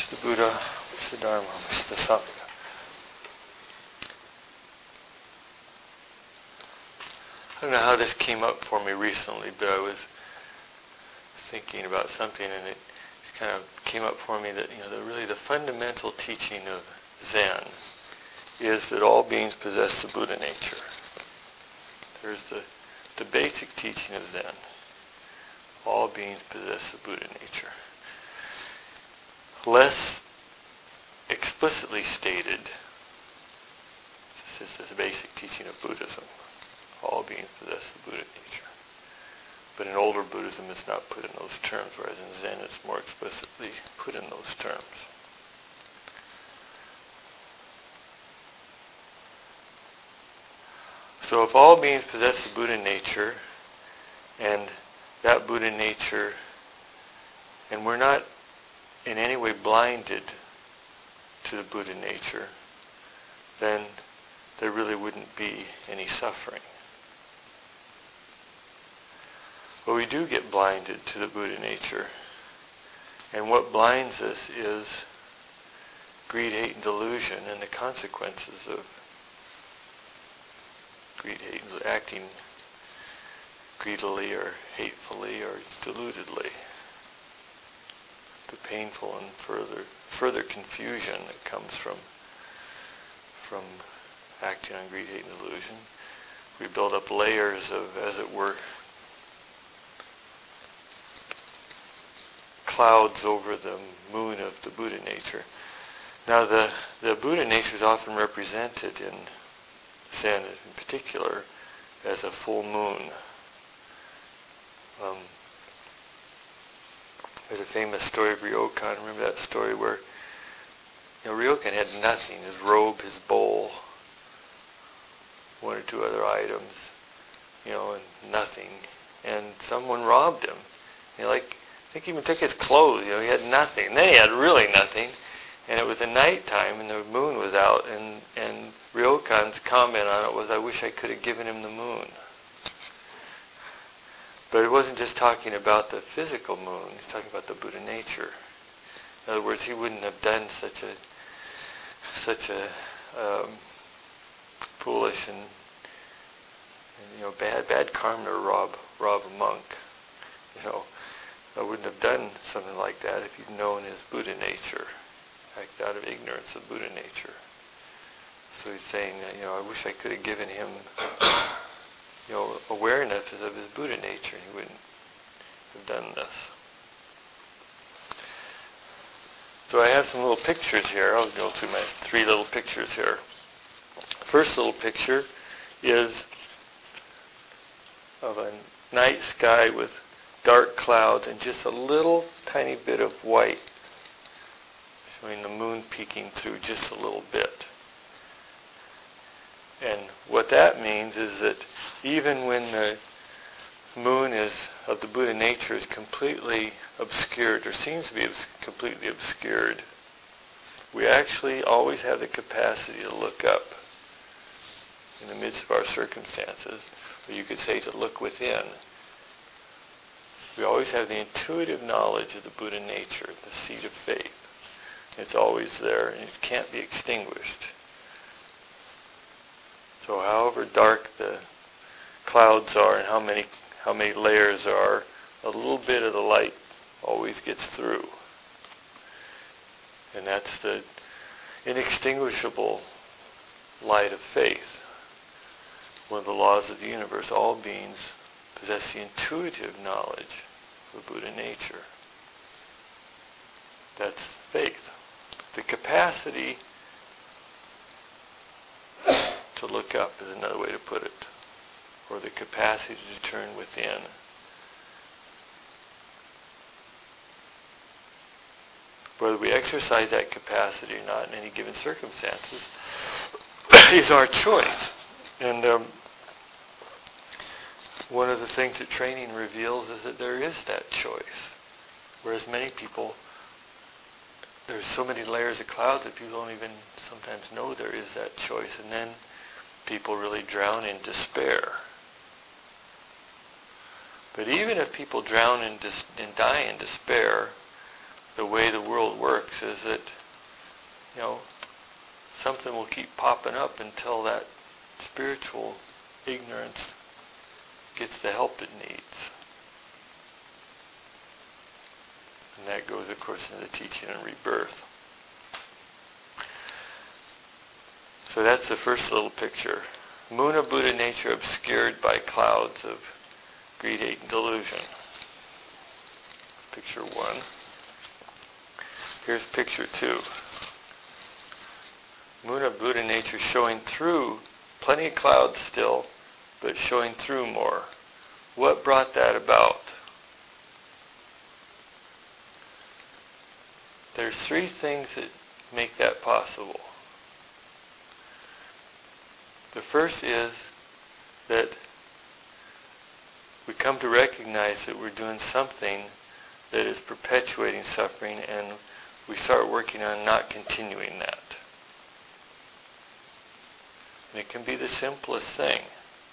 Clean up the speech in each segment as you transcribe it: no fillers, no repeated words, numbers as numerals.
Mr. Buddha, Mr. Dharma, Mr. Sangha. I don't know how this came up for me recently, but I was thinking about something, and it kind of came up for me that really the fundamental teaching of Zen is that all beings possess the Buddha nature. There's the basic teaching of Zen. All beings possess the Buddha nature. Less explicitly stated, this is the basic teaching of Buddhism. All beings possess the Buddha nature. But in older Buddhism, it's not put in those terms, whereas in Zen, it's more explicitly put in those terms. So if all beings possess the Buddha nature, and that Buddha nature, and we're not in any way blinded to the Buddha nature, then there really wouldn't be any suffering. But we do get blinded to the Buddha nature. And what blinds us is greed, hate, and delusion, and the consequences of greed, hate, and acting greedily or hatefully or deludedly. The painful and further confusion that comes from acting on greed, hate, and delusion. We build up layers of, as it were, clouds over the moon of the Buddha nature. Now the Buddha nature is often represented in Zen in particular as a full moon. There's a famous story of Ryokan. Remember that story where Ryokan had nothing, his robe, his bowl, one or two other items, and nothing. And someone robbed him. I think he even took his clothes. He had nothing. And then he had really nothing. And it was the nighttime, and the moon was out. And Ryokan's comment on it was, "I wish I could have given him the moon." But it wasn't just talking about the physical moon. He's talking about the Buddha nature. In other words, he wouldn't have done such a foolish and bad karma to rob a monk. I wouldn't have done something like that if he'd known his Buddha nature, act out of ignorance of Buddha nature. So he's saying that, I wish I could have given him, awareness of his Buddha nature, and he wouldn't have done this. So I have some little pictures here. I'll go through my 3 little pictures here. First little picture is of a night sky with dark clouds and just a little tiny bit of white, showing the moon peeking through just a little bit. And what that means is that even when the moon of the Buddha nature is completely obscured, or seems to be completely obscured, we actually always have the capacity to look up in the midst of our circumstances, or you could say to look within. We always have the intuitive knowledge of the Buddha nature, the seed of faith. It's always there, and it can't be extinguished. So however dark the clouds are and how many layers are, a little bit of the light always gets through. And that's the inextinguishable light of faith. One of the laws of the universe, all beings possess the intuitive knowledge of the Buddha nature. That's faith. The capacity to look up is another way to put it, or the capacity to turn within. Whether we exercise that capacity or not in any given circumstances is our choice. And one of the things that training reveals is that there is that choice. Whereas many people, there's so many layers of clouds that people don't even sometimes know there is that choice. And then people really drown in despair. But even if people drown and die in despair, the way the world works is that, something will keep popping up until that spiritual ignorance gets the help it needs. And that goes, of course, into the teaching on rebirth. So that's the first little picture. Moon of Buddha nature obscured by clouds of greed, hate, and delusion. Picture 1. Here's picture 2. Moon of Buddha nature showing through, plenty of clouds still, but showing through more. What brought that about? There's 3 things that make that possible. The first is that we come to recognize that we're doing something that is perpetuating suffering, and we start working on not continuing that. And it can be the simplest thing.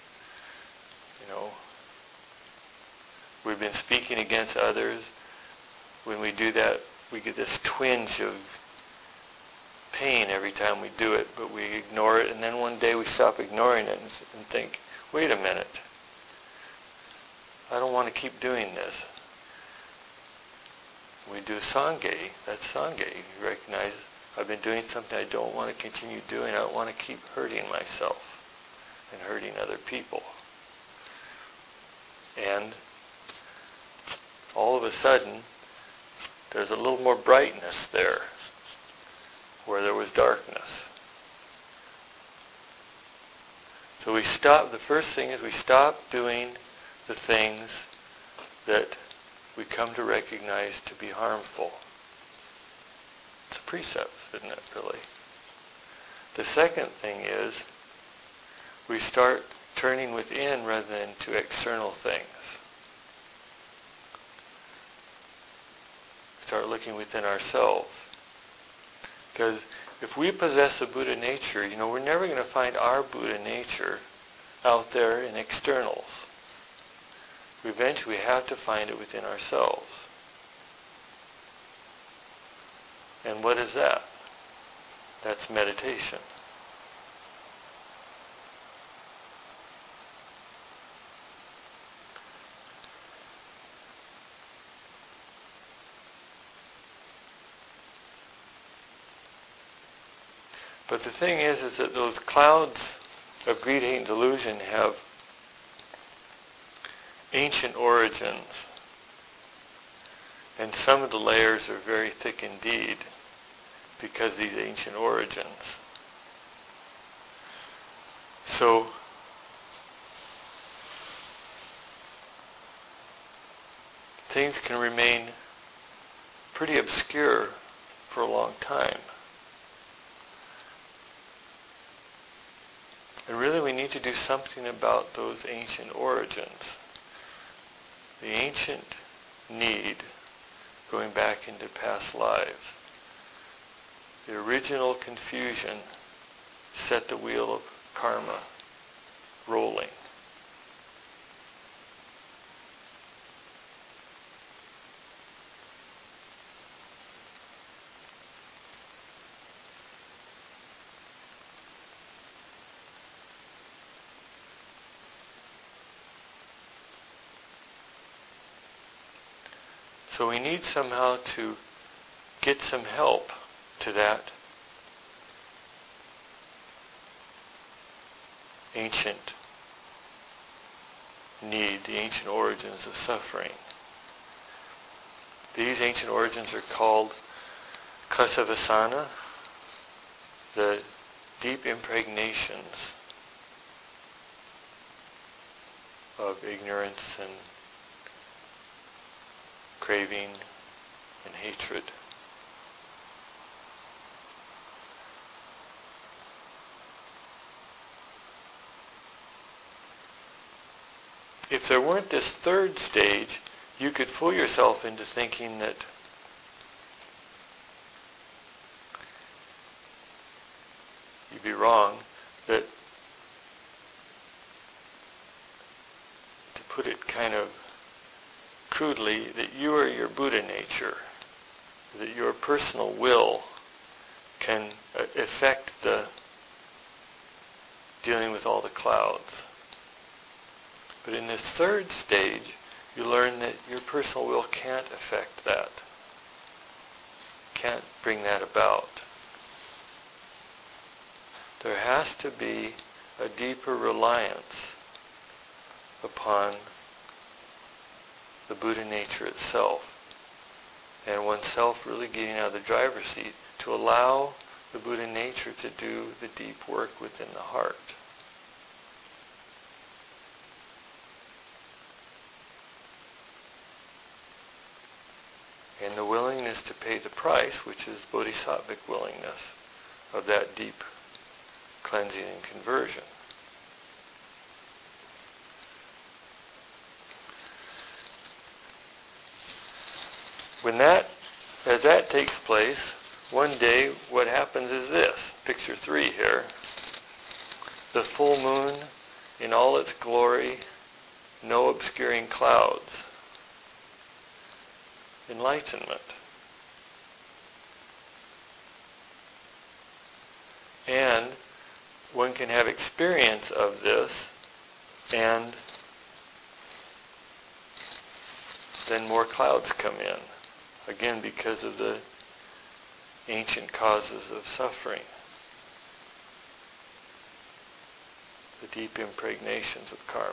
We've been speaking against others. When we do that, we get this twinge of pain every time we do it, but we ignore it, and then one day we stop ignoring it and think, wait a minute, I don't want to keep doing this. We do Sangha. That's Sangha. You recognize, I've been doing something I don't want to continue doing. I don't want to keep hurting myself and hurting other people. And all of a sudden, there's a little more brightness there where there was darkness. So we stop, the first thing is we stop doing the things that we come to recognize to be harmful. It's a precept, isn't it, really? The second thing is we start turning within rather than to external things. Start looking within ourselves. Because if we possess a Buddha nature, we're never going to find our Buddha nature out there in externals. We eventually have to find it within ourselves. And what is that? That's meditation. But the thing is that those clouds of greed, hate, and delusion have ancient origins. And some of the layers are very thick indeed because of these ancient origins. So things can remain pretty obscure for a long time. And really we need to do something about those ancient origins. The ancient need going back into past lives. The original confusion set the wheel of karma rolling. So we need somehow to get some help to that ancient need, the ancient origins of suffering. These ancient origins are called klesa vasana, the deep impregnations of ignorance and craving and hatred. If there weren't this third stage, you could fool yourself into thinking that you'd be wrong, that, to put it kind of crudely, that you are your Buddha nature. that your personal will can affect the dealing with all the clouds. But in this third stage, you learn that your personal will can't affect that, can't bring that about. There has to be a deeper reliance upon the Buddha nature itself, and oneself really getting out of the driver's seat to allow the Buddha nature to do the deep work within the heart. And the willingness to pay the price, which is bodhisattvic willingness of that deep cleansing and conversion. As that takes place, one day what happens is this, picture 3 here. The full moon in all its glory, no obscuring clouds. Enlightenment. And one can have experience of this, and then more clouds come in, again because of the ancient causes of suffering, the deep impregnations of karma.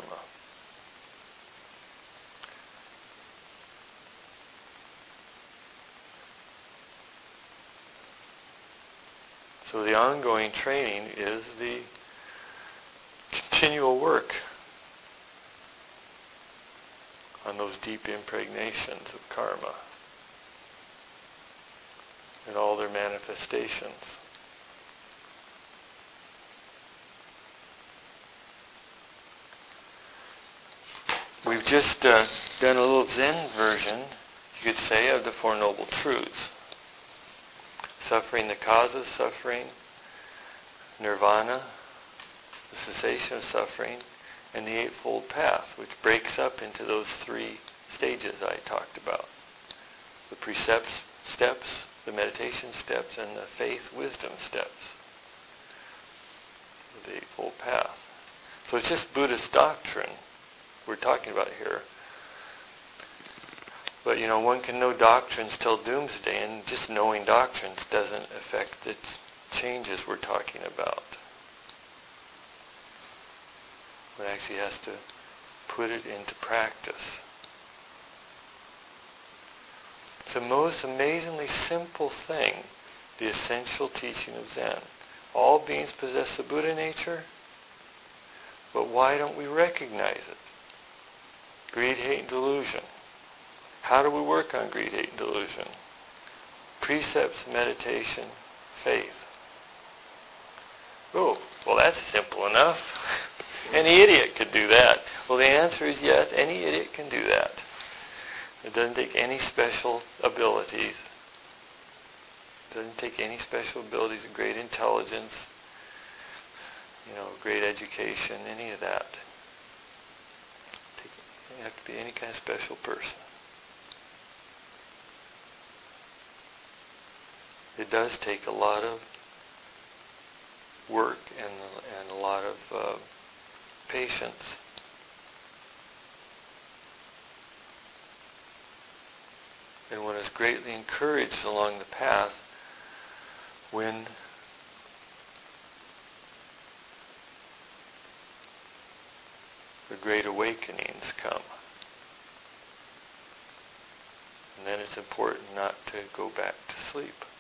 So the ongoing training is the continual work on those deep impregnations of karma and all their manifestations. We've just done a little Zen version, you could say, of the Four Noble Truths. Suffering, the cause of suffering, nirvana, the cessation of suffering, and the Eightfold Path, which breaks up into those 3 stages I talked about. The precepts steps, the meditation steps, and the faith wisdom steps of the Eightfold Path. So it's just Buddhist doctrine we're talking about here. But one can know doctrines till doomsday, and just knowing doctrines doesn't affect the changes we're talking about. One actually has to put it into practice. It's the most amazingly simple thing, the essential teaching of Zen. All beings possess the Buddha nature, but why don't we recognize it? Greed, hate, and delusion. How do we work on greed, hate, and delusion? Precepts, meditation, faith. Oh, well that's simple enough. Any idiot could do that. Well, the answer is yes, any idiot can do that. It doesn't take any special abilities. It doesn't take any special abilities, great intelligence, great education, any of that. You have to be any kind of special person. It does take a lot of work and a lot of patience. And one is greatly encouraged along the path when the great awakenings come. And then it's important not to go back to sleep.